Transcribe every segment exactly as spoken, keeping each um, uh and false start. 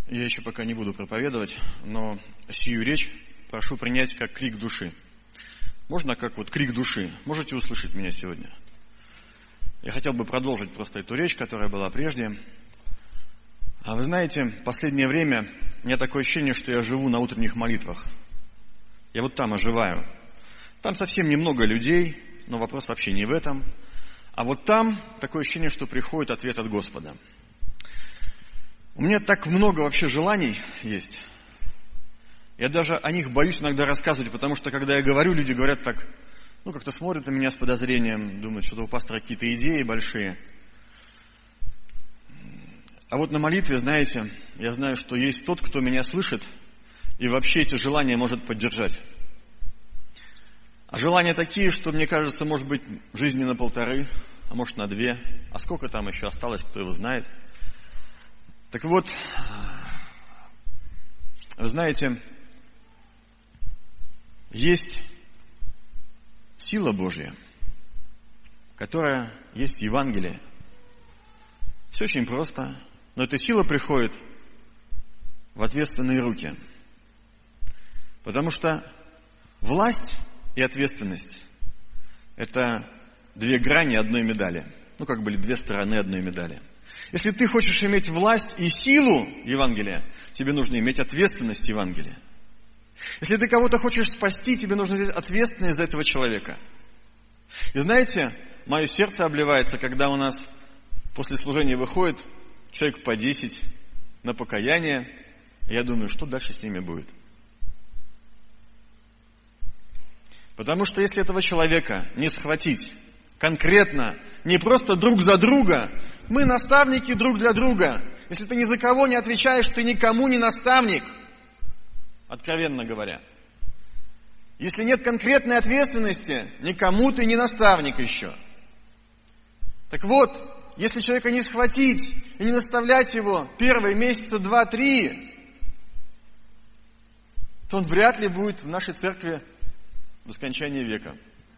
Я еще пока не буду проповедовать, но сию речь прошу принять как крик души. Можно как вот крик души? Можете услышать меня сегодня? Я хотел бы продолжить просто эту речь, которая была прежде. А вы знаете, в последнее время у меня такое ощущение, что я живу на утренних молитвах. Я вот там оживаю. Там совсем немного людей, но вопрос вообще не в этом. А вот там такое ощущение, что приходит ответ от Господа. У меня так много вообще желаний есть. Я даже о них боюсь иногда рассказывать, потому что, когда я говорю, люди говорят так, ну, как-то смотрят на меня с подозрением, думают, что у пастора какие-то идеи большие. А вот на молитве, знаете, я знаю, что есть тот, кто меня слышит, и вообще эти желания может поддержать. А желания такие, что, мне кажется, может быть, жизни на полторы, а может на две. А сколько там еще осталось, кто его знает. Так вот, вы знаете, есть сила Божья, которая есть в Евангелии. Все очень просто, но эта сила приходит в ответственные руки. Потому что власть и ответственность – это две грани одной медали. Ну, как были две стороны одной медали. Если ты хочешь иметь власть и силу Евангелия, тебе нужно иметь ответственность Евангелия. Если ты кого-то хочешь спасти, тебе нужно взять ответственность за этого человека. И знаете, мое сердце обливается, когда у нас после служения выходит человек по десять на покаяние, и я думаю, что дальше с ними будет. Потому что если этого человека не схватить конкретно, не просто друг за друга, мы наставники друг для друга. Если ты ни за кого не отвечаешь, ты никому не наставник, откровенно говоря. Если нет конкретной ответственности, никому ты не наставник еще. Так вот, если человека не схватить и не наставлять его первые месяца два-три, то он вряд ли будет в нашей церкви до скончания века.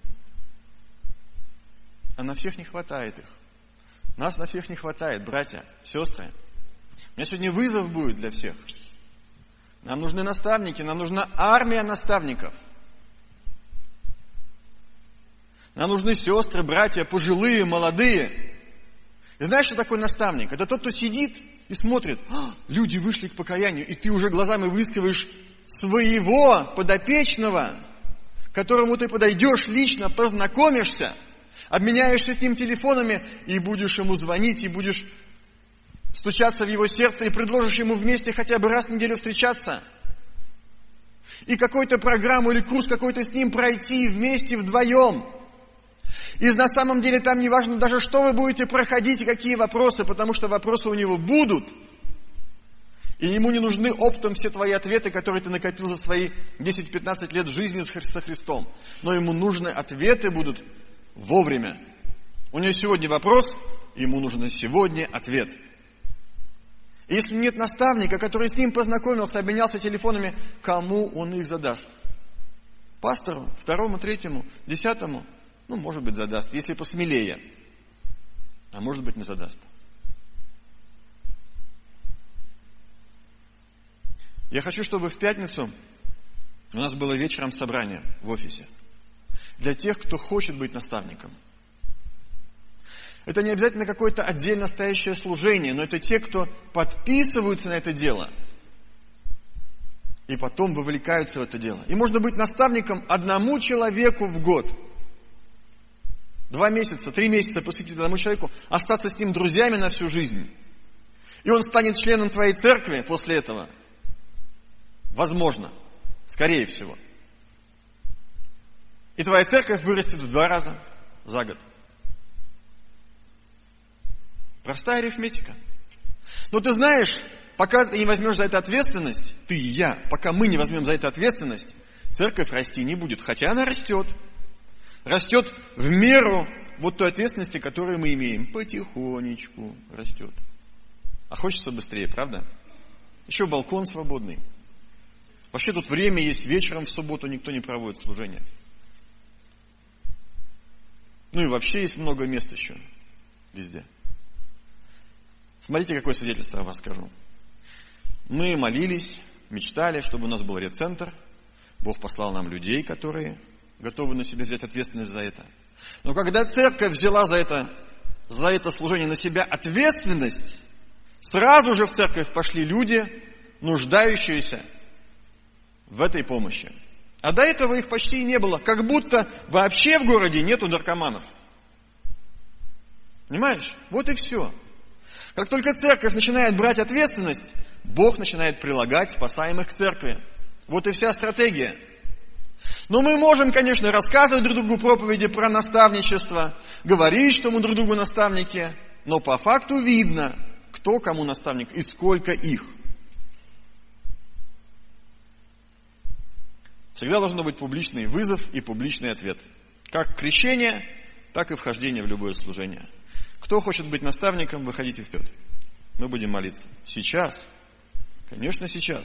А на всех не хватает их. Нас на всех не хватает, братья, сестры. У меня сегодня вызов будет для всех. Нам нужны наставники, нам нужна армия наставников. Нам нужны сестры, братья, пожилые, молодые. И знаешь, что такое наставник? Это тот, кто сидит и смотрит. А, люди вышли к покаянию, и ты уже глазами выискиваешь своего подопечного, к которому ты подойдешь лично, познакомишься, обменяешься с ним телефонами и будешь ему звонить, и будешь стучаться в его сердце, и предложишь ему вместе хотя бы раз в неделю встречаться. И какую-то программу или курс какой-то с ним пройти вместе, вдвоем. И на самом деле там не важно даже, что вы будете проходить и какие вопросы, потому что вопросы у него будут. И ему не нужны оптом все твои ответы, которые ты накопил за свои десять-пятнадцать лет жизни со Христом. Но ему нужны ответы будут вовремя. У него сегодня вопрос, ему нужен сегодня ответ. И если нет наставника, который с ним познакомился, обменялся телефонами, кому он их задаст? Пастору, второму, третьему, десятому? Ну, может быть, задаст, если посмелее. А может быть, не задаст. Я хочу, чтобы в пятницу у нас было вечером собрание в офисе. Для тех, кто хочет быть наставником. Это не обязательно какое-то отдельно стоящее служение, но это те, кто подписываются на это дело и потом вовлекаются в это дело. И можно быть наставником одному человеку в год. Два месяца, три месяца посвятить одному человеку, остаться с ним друзьями на всю жизнь. И он станет членом твоей церкви после этого. Возможно, скорее всего. И твоя церковь вырастет в два раза за год. Простая арифметика. Но ты знаешь, пока ты не возьмешь за это ответственность, ты и я, пока мы не возьмем за это ответственность, церковь расти не будет. Хотя она растет. Растет в меру вот той ответственности, которую мы имеем. Потихонечку растет. А хочется быстрее, правда? Еще балкон свободный. Вообще тут время есть, вечером в субботу никто не проводит служение. Ну и вообще есть много мест еще везде. Смотрите, какое свидетельство я вам скажу. Мы молились, мечтали, чтобы у нас был рецентр. Бог послал нам людей, которые готовы на себя взять ответственность за это. Но когда церковь взяла за это, за это служение на себя ответственность, сразу же в церковь пошли люди, нуждающиеся в этой помощи. А до этого их почти и не было. Как будто вообще в городе нету наркоманов. Понимаешь? Вот и все. Как только церковь начинает брать ответственность, Бог начинает прилагать спасаемых к церкви. Вот и вся стратегия. Но мы можем, конечно, рассказывать друг другу проповеди про наставничество, говорить, что мы друг другу наставники, но по факту видно, кто кому наставник и сколько их. Всегда должен быть публичный вызов и публичный ответ. Как крещение, так и вхождение в любое служение. Кто хочет быть наставником, выходите вперед. Мы будем молиться. Сейчас. Конечно, сейчас.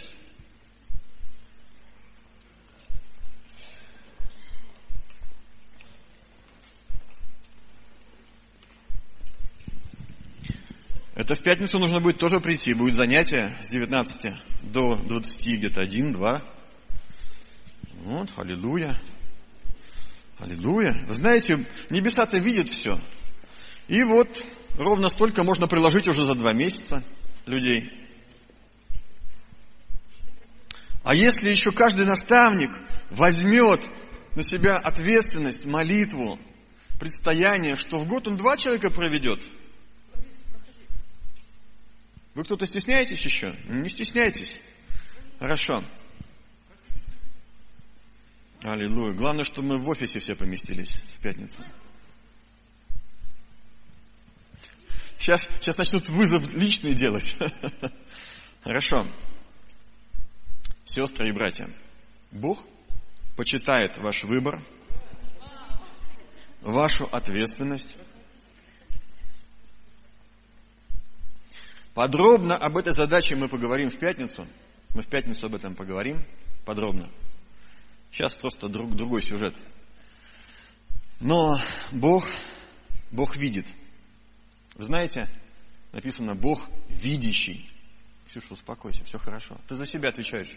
Это в пятницу нужно будет тоже прийти. Будет занятие с девятнадцати до двадцати, где-то один-два. Вот, аллилуйя. Аллилуйя. Вы знаете, небеса-то видят все. И вот ровно столько можно приложить уже за два месяца людей. А если еще каждый наставник возьмет на себя ответственность, молитву, предстояние, что в год он два человека проведет. Вы кто-то стесняетесь еще? Не стесняйтесь. Хорошо. Аллилуйя. Главное, что мы в офисе все поместились в пятницу. Сейчас, сейчас начнут вызов личный делать. Хорошо. Сестры и братья, Бог почитает ваш выбор, вашу ответственность. Подробно об этой задаче мы поговорим в пятницу. Мы в пятницу об этом поговорим подробно. Сейчас просто друг, другой сюжет. Но Бог, Бог видит. Вы знаете, написано Бог видящий. Ксюша, успокойся, все хорошо. Ты за себя отвечаешь.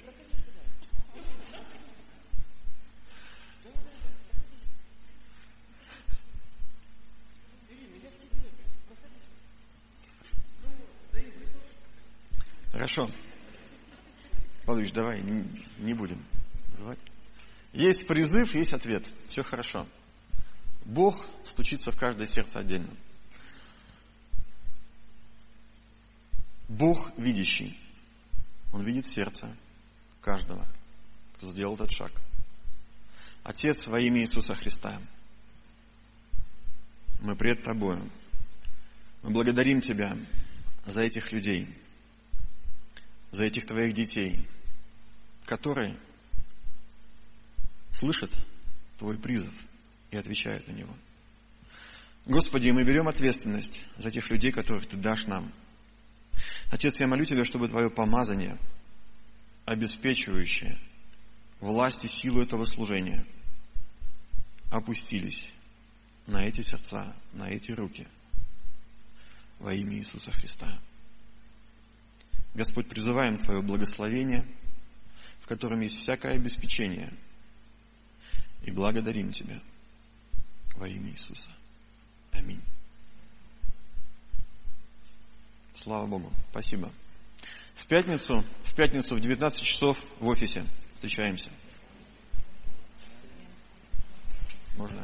Хорошо. Павлович, давай, не, не будем. Есть призыв, есть ответ. Все хорошо. Бог стучится в каждое сердце отдельно. Бог видящий. Он видит сердце каждого, кто сделал этот шаг. Отец, во имя Иисуса Христа, мы пред Тобою. Мы благодарим Тебя за этих людей, за этих Твоих детей, которые слышат Твой призыв и отвечают на него. Господи, мы берем ответственность за тех людей, которых Ты дашь нам. Отец, я молю Тебя, чтобы Твое помазание, обеспечивающее власть и силу этого служения, опустились на эти сердца, на эти руки во имя Иисуса Христа. Господь, призываем Твое благословение, в котором есть всякое обеспечение, и благодарим Тебя во имя Иисуса. Аминь. Слава Богу. Спасибо. В пятницу, в пятницу в девятнадцать часов в офисе встречаемся. Можно?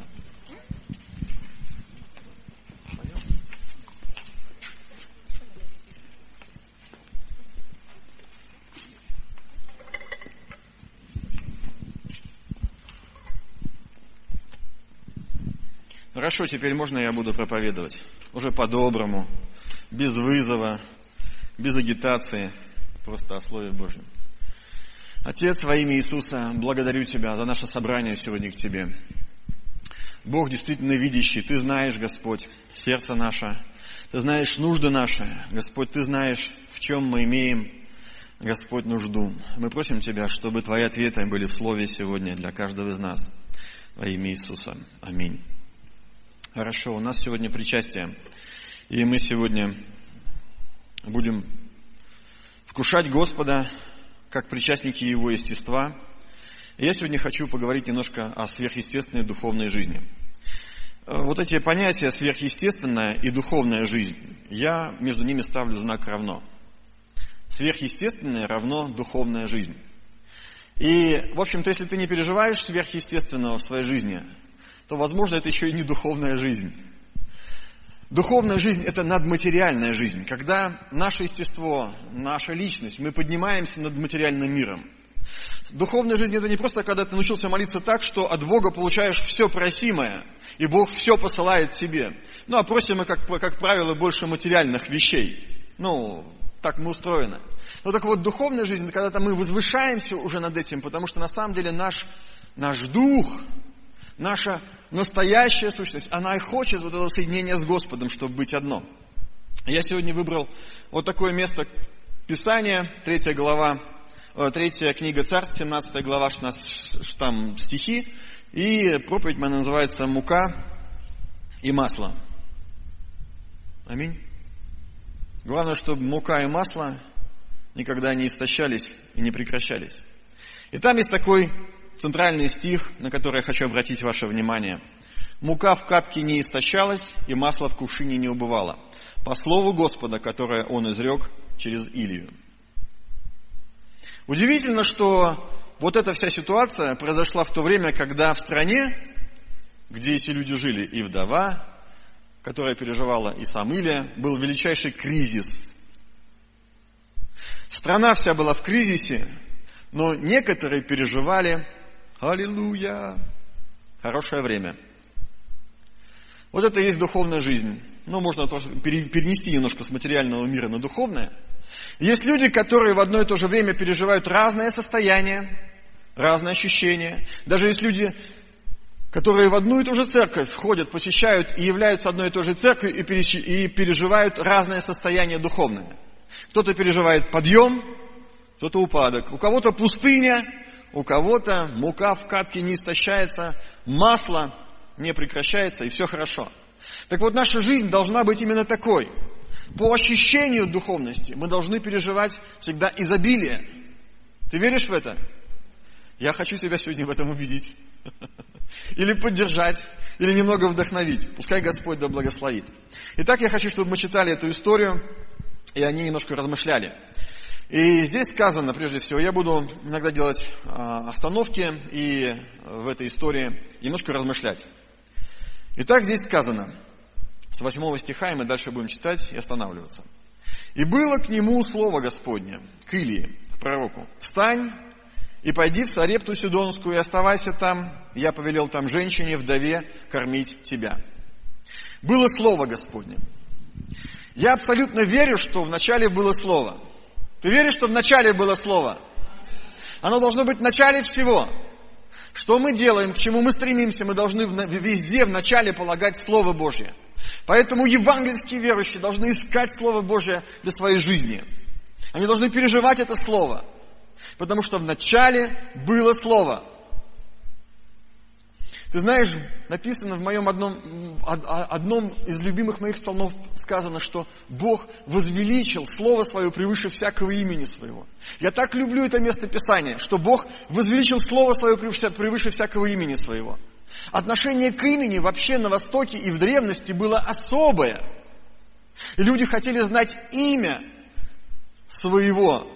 Хорошо, теперь можно я буду проповедовать? Уже по-доброму, без вызова, без агитации, просто о Слове Божьем. Отец, во имя Иисуса, благодарю Тебя за наше собрание сегодня к Тебе. Бог действительно видящий, Ты знаешь, Господь, сердце наше, Ты знаешь нужды наши, Господь, Ты знаешь, в чем мы имеем, Господь, нужду. Мы просим Тебя, чтобы Твои ответы были в Слове сегодня для каждого из нас. Во имя Иисуса. Аминь. Хорошо, у нас сегодня причастие, и мы сегодня будем вкушать Господа, как причастники Его естества. И я сегодня хочу поговорить немножко о сверхъестественной духовной жизни. Вот эти понятия сверхъестественная и духовная жизнь, я между ними ставлю знак равно. Сверхъестественное равно духовная жизнь. И, в общем-то, если ты не переживаешь сверхъестественного в своей жизни, то, возможно, это еще и не духовная жизнь. Духовная жизнь – это надматериальная жизнь, когда наше естество, наша личность, мы поднимаемся над материальным миром. Духовная жизнь – это не просто, когда ты научился молиться так, что от Бога получаешь все просимое, и Бог все посылает тебе. Ну, а просим мы, как, как правило, больше материальных вещей. Ну, так мы устроены. Но так вот, духовная жизнь – это когда мы возвышаемся уже над этим, потому что на самом деле наш, наш дух, наша настоящая сущность, она и хочет вот это соединение с Господом, чтобы быть одно. Я сегодня выбрал вот такое место Писания, третья глава, третья книга Царств, семнадцатая глава, там стихи, и проповедь моя называется «Мука и масло». Аминь. Главное, чтобы мука и масло никогда не истощались и не прекращались. И там есть такой центральный стих, на который я хочу обратить ваше внимание. «Мука в катке не истощалась, и масло в кувшине не убывало, по слову Господа, которое Он изрек через Илию». Удивительно, что вот эта вся ситуация произошла в то время, когда в стране, где эти люди жили, и вдова, которая переживала, и сам Илия, был величайший кризис. Страна вся была в кризисе, но некоторые переживали, аллилуйя, хорошее время. Вот это и есть духовная жизнь. Ну, можно тоже перенести немножко с материального мира на духовное. Есть люди, которые в одно и то же время переживают разные состояния, разные ощущения. Даже есть люди, которые в одну и ту же церковь ходят, посещают и являются одной и той же церковью и переживают разные состояния духовные. Кто-то переживает подъем, кто-то упадок. У кого-то пустыня, у кого-то мука в катке не истощается, масло не прекращается, и все хорошо. Так вот, наша жизнь должна быть именно такой. По ощущению духовности мы должны переживать всегда изобилие. Ты веришь в это? Я хочу тебя сегодня в этом убедить. Или поддержать, или немного вдохновить. Пускай Господь да благословит. Итак, я хочу, чтобы мы читали эту историю, и о ней немножко размышляли. И здесь сказано, прежде всего, я буду иногда делать остановки и в этой истории немножко размышлять. Итак, здесь сказано, с восьмого стиха, и мы дальше будем читать и останавливаться. «И было к нему слово Господне, к Илии, к пророку, встань и пойди в Сарепту Сидонскую, и оставайся там, я повелел там женщине, вдове, кормить тебя». Было слово Господне. Я абсолютно верю, что вначале было слово. Ты веришь, что вначале было слово? Оно должно быть в начале всего. Что мы делаем, к чему мы стремимся, мы должны везде вначале полагать Слово Божье. Поэтому евангельские верующие должны искать Слово Божье для своей жизни. Они должны переживать это Слово. Потому что вначале было Слово. Ты знаешь, написано в моем одном, одном из любимых моих псалмов сказано, что Бог возвеличил Слово Свое превыше всякого имени Своего. Я так люблю это место Писания, что Бог возвеличил Слово Свое превыше всякого имени Своего. Отношение к имени вообще на Востоке и в древности было особое. И люди хотели знать имя своего,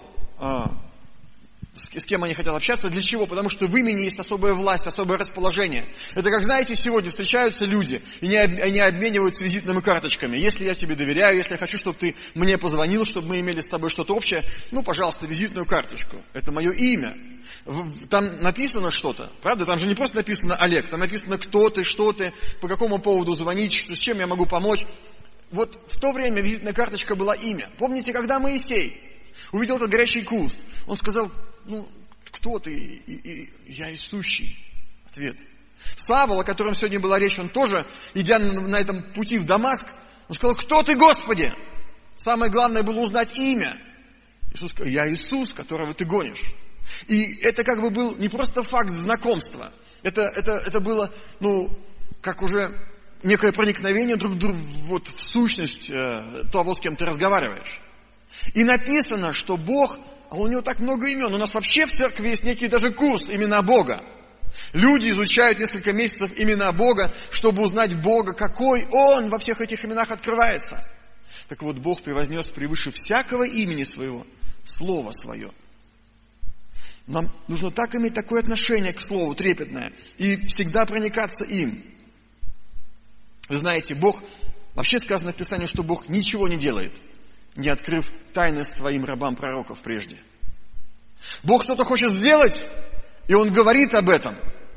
с кем они хотят общаться, для чего? Потому что в имени есть особая власть, особое расположение. Это как, знаете, сегодня встречаются люди, и они обмениваются визитными карточками. Если я тебе доверяю, если я хочу, чтобы ты мне позвонил, чтобы мы имели с тобой что-то общее, ну, пожалуйста, визитную карточку. Это мое имя. Там написано что-то, правда? Там же не просто написано Олег, там написано кто ты, что ты, по какому поводу звонить, что, с чем я могу помочь. Вот в то время визитная карточка была имя. Помните, когда Моисей увидел этот горящий куст, он сказал, ну, кто ты? И, и, и, я Иисущий. Ответ. Савол, о котором сегодня была речь, он тоже, идя на, на этом пути в Дамаск, он сказал, кто ты, Господи? Самое главное было узнать имя. Иисус сказал, я Иисус, которого ты гонишь. И это как бы был не просто факт знакомства. Это, это, это было, ну, как уже некое проникновение друг в друга, вот в сущность э, того, с кем ты разговариваешь. И написано, что Бог, а у Него так много имен. У нас вообще в церкви есть некий даже курс имена Бога. Люди изучают несколько месяцев имена Бога, чтобы узнать Бога, какой Он во всех этих именах открывается. Так вот, Бог превознес превыше всякого имени своего Слово Свое. Нам нужно так иметь такое отношение к Слову, трепетное, и всегда проникаться им. Вы знаете, Бог, вообще сказано в Писании, что Бог ничего не делает, не открыв тайны своим рабам пророков прежде. Бог что-то хочет сделать, и Он говорит об этом.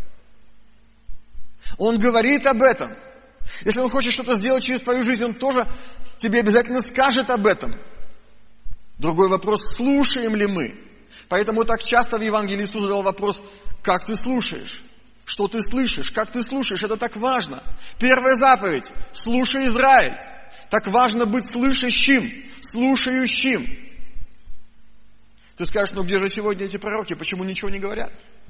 Он говорит об этом. Если Он хочет что-то сделать через твою жизнь, Он тоже тебе обязательно скажет об этом. Другой вопрос, слушаем ли мы? Поэтому так часто в Евангелии Иисус задал вопрос, как ты слушаешь? Что ты слышишь? Как ты слушаешь? Это так важно. Первая заповедь. Слушай, Израиль. Так важно быть слышащим, слушающим. Ты скажешь, ну где же сегодня эти пророки? Почему ничего не говорят?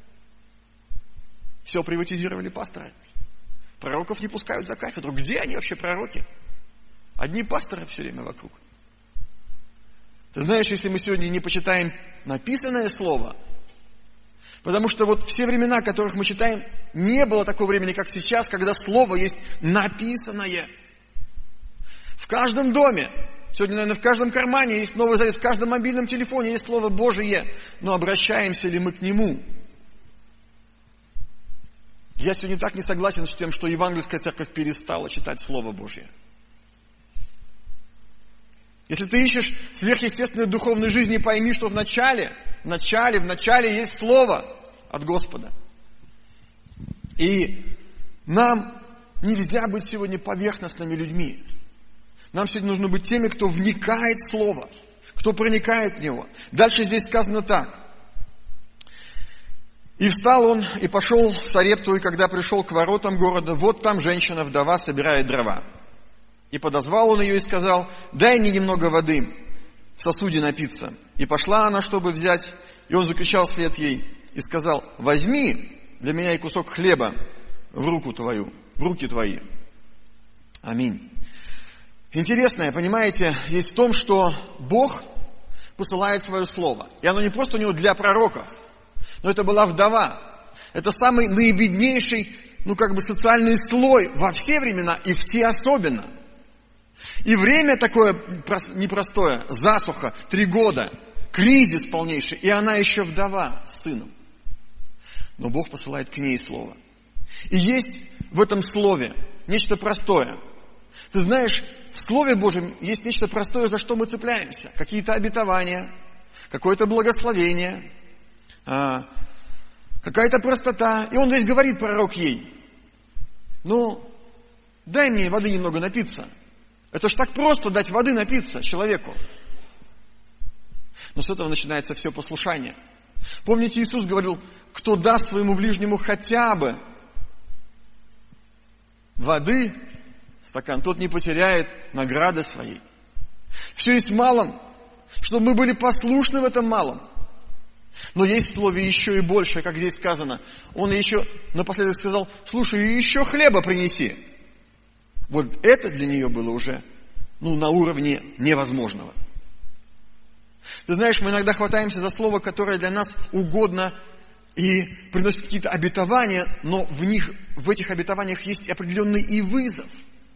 Все приватизировали пасторы. Пророков не пускают за кафедру. Где они вообще, пророки? Одни пасторы все время вокруг. Ты знаешь, если мы сегодня не почитаем написанное слово, потому что вот все времена, которых мы читаем, не было такого времени, как сейчас, когда слово есть написанное. В каждом доме, сегодня, наверное, в каждом кармане есть Новый Завет, в каждом мобильном телефоне есть Слово Божие, но обращаемся ли мы к нему? Я сегодня так не согласен с тем, что Евангельская церковь перестала читать Слово Божье. Если ты ищешь сверхъестественной духовной жизни, пойми, что в начале, в начале, в начале есть Слово от Господа. И нам нельзя быть сегодня поверхностными людьми. Нам сегодня нужно быть теми, кто вникает в Слово, кто проникает в него. Дальше здесь сказано так. «И встал он, и пошел в Сарепту, и когда пришел к воротам города, вот там женщина-вдова собирает дрова. И подозвал он ее и сказал, дай мне немного воды в сосуде напиться. И пошла она, чтобы взять, и он закричал вслед ей и сказал, возьми для меня и кусок хлеба в руку твою, в руки твои. Аминь». Интересное, понимаете, есть в том, что Бог посылает свое слово. И оно не просто у него для пророков, но это была вдова. Это самый наибеднейший, ну как бы социальный слой во все времена и в те особенно. И время такое непростое, засуха, три года, кризис полнейший, и она еще вдова с сыном. Но Бог посылает к ней слово. И есть в этом слове нечто простое. Ты знаешь, в Слове Божьем есть нечто простое, за что мы цепляемся. Какие-то обетования, какое-то благословение, какая-то простота. И он здесь говорит, пророк ей, ну, дай мне воды немного напиться. Это ж так просто дать воды напиться человеку. Но с этого начинается все послушание. Помните, Иисус говорил, кто даст своему ближнему хотя бы воды, стакан, тот не потеряет награды своей. Все есть в малом, чтобы мы были послушны в этом малом. Но есть в слове еще и больше, как здесь сказано. Он еще напоследок сказал, слушай, еще хлеба принеси. Вот это для нее было уже ну, на уровне невозможного. Ты знаешь, мы иногда хватаемся за слово, которое для нас угодно и приносит какие-то обетования, но в них, в этих обетованиях есть определенный и вызов.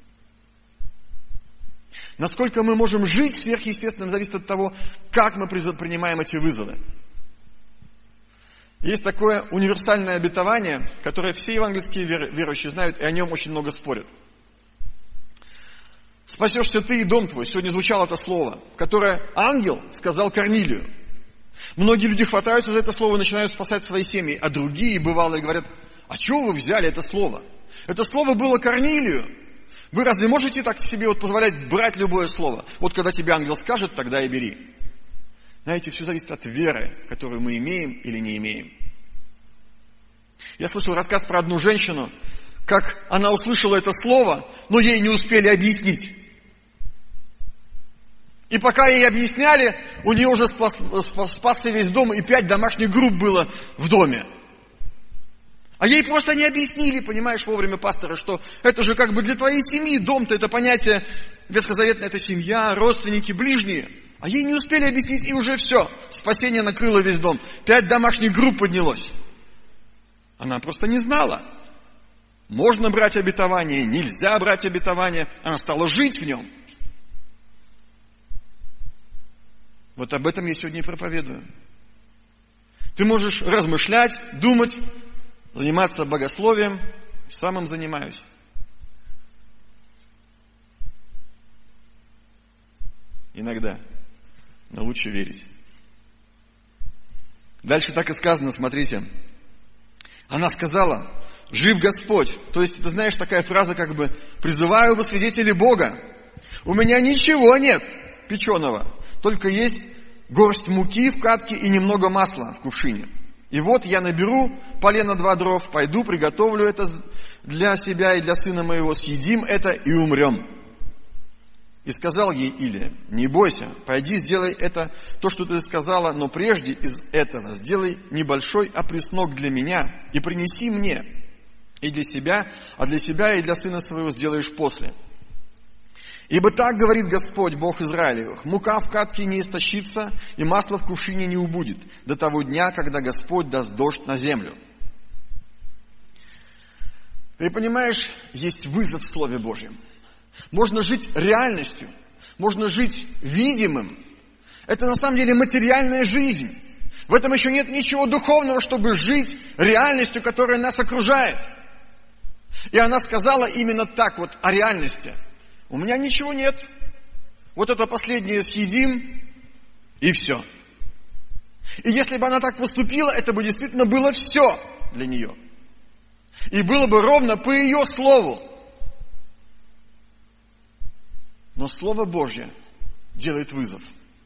Насколько мы можем жить сверхъестественным, зависит от того, как мы принимаем эти вызовы. Есть такое универсальное обетование, которое все евангельские верующие знают, и о нем очень много спорят. Спасешься ты и дом твой. Сегодня звучало это слово, которое ангел сказал Корнилию. Многие люди хватаются за это слово и начинают спасать свои семьи, а другие, бывалые, говорят, а чего вы взяли это слово? Это слово было Корнилию. Вы разве можете так себе вот позволять брать любое слово? Вот когда тебе ангел скажет, тогда и бери. Знаете, все зависит от веры, которую мы имеем или не имеем. Я слышал рассказ про одну женщину, как она услышала это слово, но ей не успели объяснить. И пока ей объясняли, у нее уже спас, спас, спасся весь дом, и пять домашних групп было в доме. А ей просто не объяснили, понимаешь, вовремя пастора, что это же как бы для твоей семьи, дом-то это понятие ветхозаветное, это семья, родственники, ближние. А ей не успели объяснить, и уже все. Спасение накрыло весь дом. Пять домашних групп поднялось. Она просто не знала. Можно брать обетование, нельзя брать обетование. Она стала жить в нем. Вот об этом я сегодня и проповедую. Ты можешь размышлять, думать, заниматься богословием. Самым занимаюсь. Иногда. Но лучше верить. Дальше так и сказано, смотрите. Она сказала, жив Господь. То есть, ты знаешь, такая фраза как бы, призываю во свидетели Бога. У меня ничего нет печеного, только есть горсть муки в катке и немного масла в кувшине. И вот я наберу полено два дров, пойду, приготовлю это для себя и для сына моего, съедим это и умрем. И сказал ей Илия, не бойся, пойди, сделай это, то, что ты сказала, но прежде из этого сделай небольшой опреснок для меня и принеси мне, и для себя, а для себя и для сына своего сделаешь после. Ибо так говорит Господь, Бог Израилевых, мука в катке не истощится, и масло в кувшине не убудет, до того дня, когда Господь даст дождь на землю. Ты понимаешь, есть вызов в Слове Божьем. Можно жить реальностью, можно жить видимым. Это на самом деле материальная жизнь. В этом еще нет ничего духовного, чтобы жить реальностью, которая нас окружает. И она сказала именно так вот о реальности. У меня ничего нет. Вот это последнее съедим, и все. И если бы она так поступила, это бы действительно было все для нее. И было бы ровно по ее слову. Но Слово Божье делает вызов.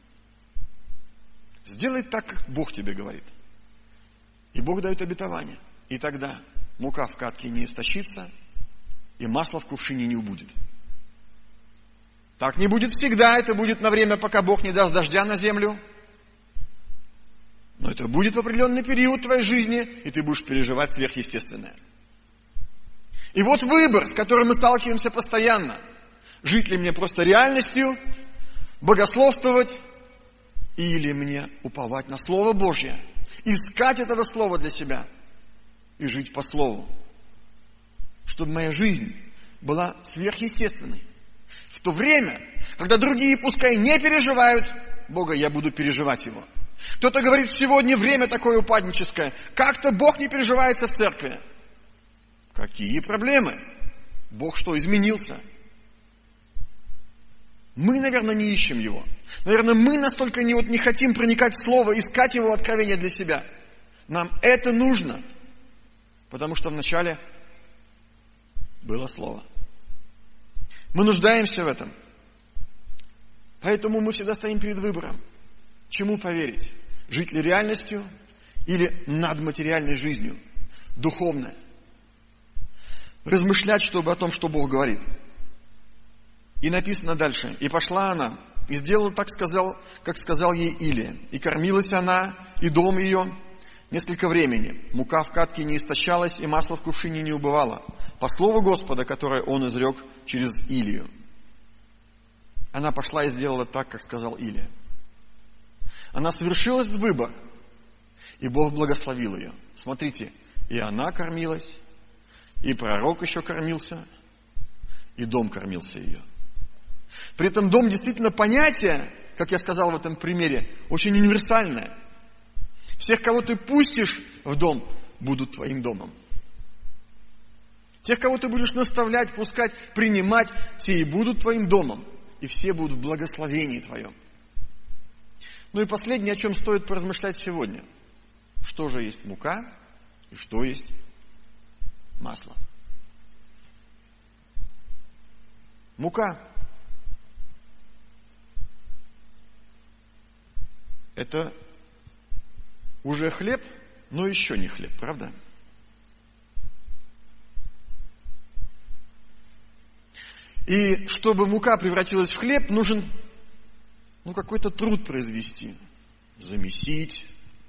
Сделай так, как Бог тебе говорит. И Бог дает обетование. И тогда мука в катке не истощится, и масло в кувшине не убудет. Так не будет всегда, это будет на время, пока Бог не даст дождя на землю. Но это будет в определенный период твоей жизни, и ты будешь переживать сверхъестественное. И вот выбор, с которым мы сталкиваемся постоянно. Жить ли мне просто реальностью, богословствовать, или мне уповать на Слово Божье, искать этого Слова для себя и жить по Слову, чтобы моя жизнь была сверхъестественной. В то время, когда другие пускай не переживают Бога, я буду переживать Его. Кто-то говорит, сегодня время такое упадническое, как-то Бог не переживается в церкви. Какие проблемы? Бог что, изменился? Мы, наверное, не ищем Его. Наверное, мы настолько не, вот, не хотим проникать в Слово, искать Его откровения для себя. Нам это нужно, потому что вначале было Слово. Мы нуждаемся в этом. Поэтому мы всегда стоим перед выбором. Чему поверить? Жить ли реальностью или надматериальной жизнью, духовной? Размышлять, чтобы о том, что Бог говорит. И написано дальше. И пошла она, и сделала так, сказал, как сказал ей Илия. И кормилась она, и дом ее несколько времени. Мука в катке не истощалась, и масло в кувшине не убывало. По слову Господа, которое он изрек через Илию. Она пошла и сделала так, как сказал Илия. Она совершила этот выбор, и Бог благословил ее. Смотрите, и она кормилась, и пророк еще кормился, и дом кормился ее. При этом дом действительно понятие, как я сказал в этом примере, очень универсальное. Всех, кого ты пустишь в дом, будут твоим домом. Тех, кого ты будешь наставлять, пускать, принимать, те и будут твоим домом. И все будут в благословении твоем. Ну и последнее, о чем стоит поразмышлять сегодня. Что же есть мука и что есть масло? Мука. Это уже хлеб, но еще не хлеб, правда? И чтобы мука превратилась в хлеб, нужен ну, какой-то труд произвести. Замесить,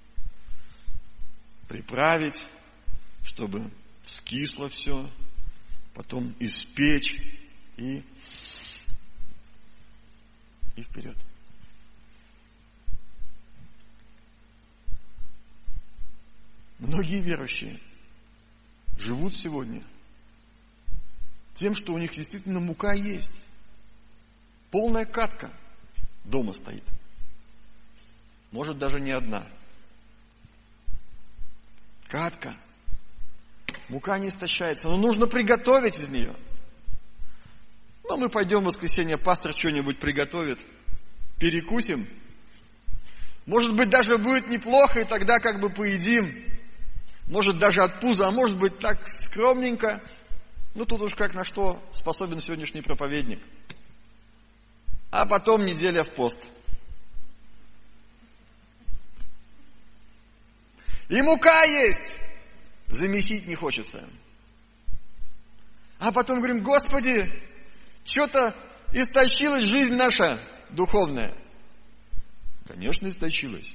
приправить, чтобы скисло все, потом испечь и, и вперед. многие верующие живут сегодня тем, что у них действительно мука есть. Полная катка дома стоит. Может, даже не одна. Катка. Мука не истощается, но нужно приготовить из нее. Ну, мы пойдем в воскресенье, пастор что-нибудь приготовит, перекусим. Может быть, даже будет неплохо, и тогда как бы поедим. Может, даже от пуза, а может быть, так скромненько. Ну, тут уж как на что способен сегодняшний проповедник. А потом неделя в пост. И мука есть. Замесить не хочется. А потом говорим: Господи, что-то истощилась жизнь наша духовная. Конечно, истощилась.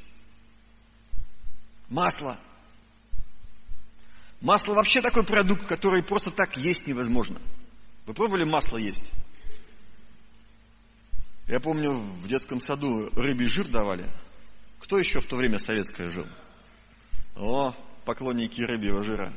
Масло. Масло вообще такой продукт, который просто так есть невозможно. Вы пробовали масло есть? Я помню, в детском саду рыбий жир давали. Кто еще в то время советское жил? О, поклонники рыбьего жира.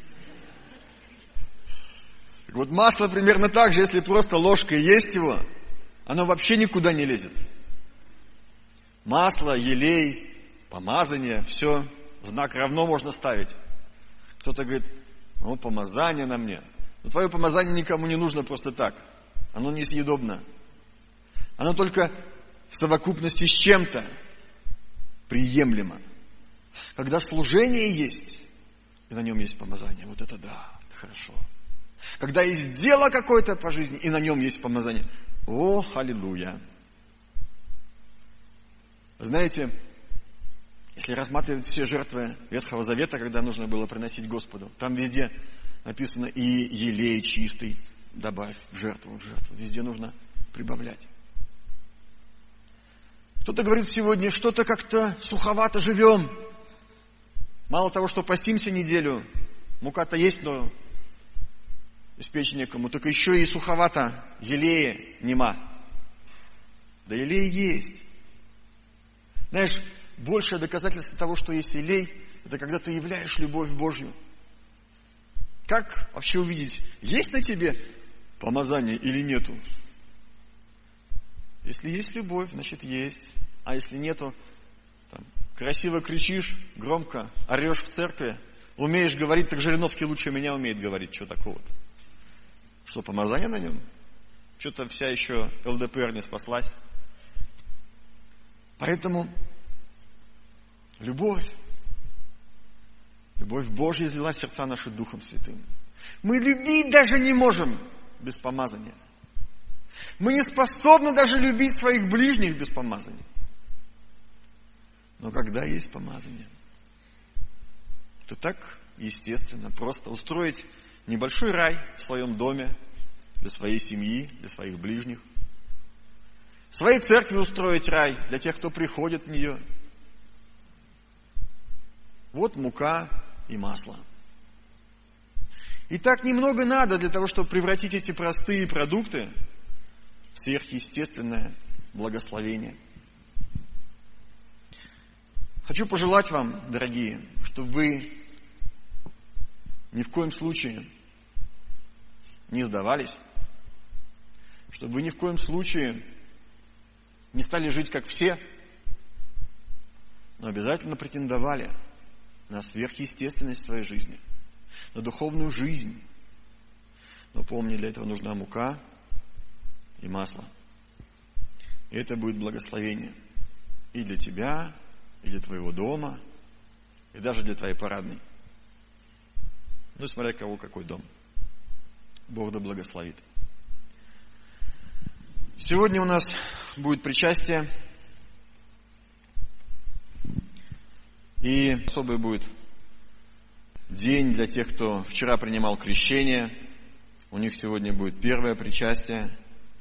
Так вот, масло примерно так же, если просто ложкой есть его, оно вообще никуда не лезет. Масло, елей, помазание, все, знак равно можно ставить. Кто-то говорит: ну, помазание на мне. Но твое помазание никому не нужно просто так. Оно несъедобно. Оно только в совокупности с чем-то приемлемо. Когда служение есть, и на нем есть помазание, вот это да, это хорошо. Когда есть дело какое-то по жизни, и на нем есть помазание, о, аллилуйя. Знаете, если рассматривать все жертвы Ветхого Завета, когда нужно было приносить Господу, там везде написано: и елей чистый добавь в жертву, в жертву. Везде нужно прибавлять. Кто-то говорит сегодня: что-то как-то суховато живем. Мало того, что постимся неделю, мука-то есть, но испечь некому, так еще и суховато, елея нема. Да елей есть. Знаешь, большее доказательство того, что есть елей, это когда ты являешь любовь Божью. Как вообще увидеть, есть на тебе помазание или нету? Если есть любовь, значит есть. А если нету, там, красиво кричишь, громко орешь в церкви, умеешь говорить, так Жириновский лучше меня умеет говорить, что такого-то? Что, помазание на нем? Что-то вся еще эл дэ пэ эр не спаслась. Поэтому любовь, любовь Божья излилась в сердца наши Духом Святым. Мы любить даже не можем без помазания. Мы не способны даже любить своих ближних без помазания. Но когда есть помазание, то так естественно просто устроить небольшой рай в своем доме, для своей семьи, для своих ближних. В своей церкви устроить рай для тех, кто приходит в нее. Вот мука и масло. И так немного надо для того, чтобы превратить эти простые продукты в сверхъестественное благословение. Хочу пожелать вам, дорогие, чтобы вы ни в коем случае не сдавались, чтобы вы ни в коем случае не стали жить как все, но обязательно претендовали на сверхъестественность своей жизни, на духовную жизнь. Но помни, для этого нужна мука и масло. И это будет благословение и для тебя, и для твоего дома, и даже для твоей парадной. Ну, смотря кого какой дом. Бог да благословит. Сегодня у нас будет причастие. И особый будет день для тех, кто вчера принимал крещение. У них сегодня будет первое причастие.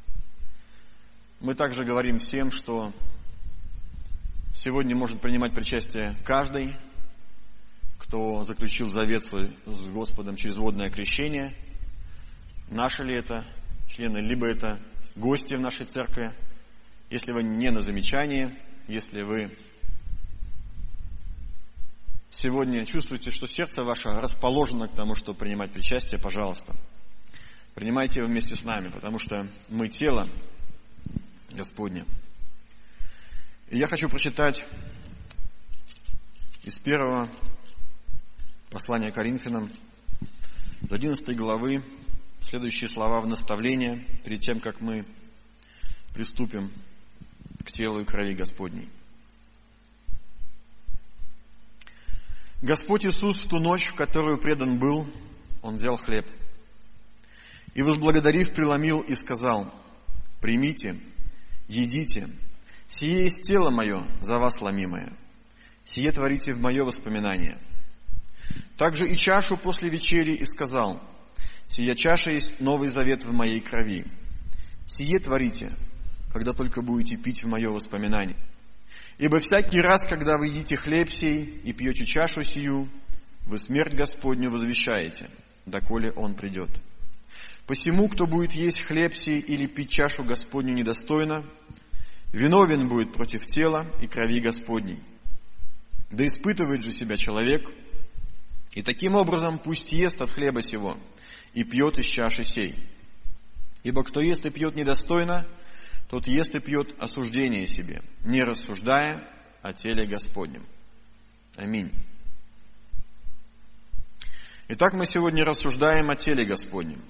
Мы также говорим всем, что сегодня может принимать причастие каждый, кто заключил завет свой с Господом через водное крещение. Наши ли это члены, либо это гости в нашей церкви. Если вы не на замечании, если вы сегодня чувствуете, что сердце ваше расположено к тому, чтобы принимать причастие, пожалуйста, принимайте его вместе с нами, потому что мы тело Господне. И я хочу прочитать из первого послания Коринфянам, с одиннадцатой главы, следующие слова в наставление, перед тем, как мы приступим к телу и крови Господней. Господь Иисус в ту ночь, в которую предан был, Он взял хлеб и, возблагодарив, преломил и сказал: «Примите, едите, сие есть тело мое, за вас ломимое, сие творите в мое воспоминание». Также и чашу после вечери и сказал: «Сия чаша есть новый завет в моей крови, сие творите, когда только будете пить в мое воспоминание. Ибо всякий раз, когда вы едите хлеб сей и пьете чашу сию, вы смерть Господню возвещаете, доколе Он придет. Посему, кто будет есть хлеб сей или пить чашу Господню недостойно, виновен будет против тела и крови Господней. Да испытывает же себя человек, и таким образом пусть ест от хлеба сего и пьет из чаши сей. Ибо кто ест и пьет недостойно, тот ест и пьет осуждение себе, не рассуждая о теле Господнем». Аминь. Итак, мы сегодня рассуждаем о теле Господнем.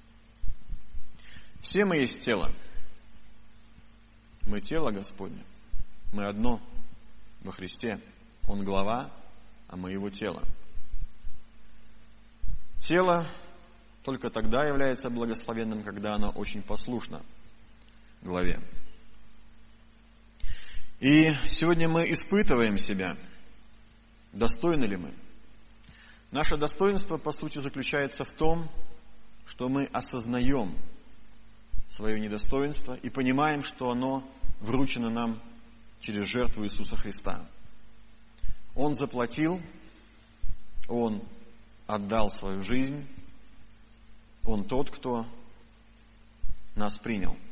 Все мы есть тело. Мы тело Господне. Мы одно во Христе. Он глава, а мы его тело. Тело только тогда является благословенным, когда оно очень послушно главе. И сегодня мы испытываем себя, достойны ли мы. Наше достоинство, по сути, заключается в том, что мы осознаем свое недостоинство и понимаем, что оно вручено нам через жертву Иисуса Христа. Он заплатил, Он отдал свою жизнь, Он тот, кто нас принял.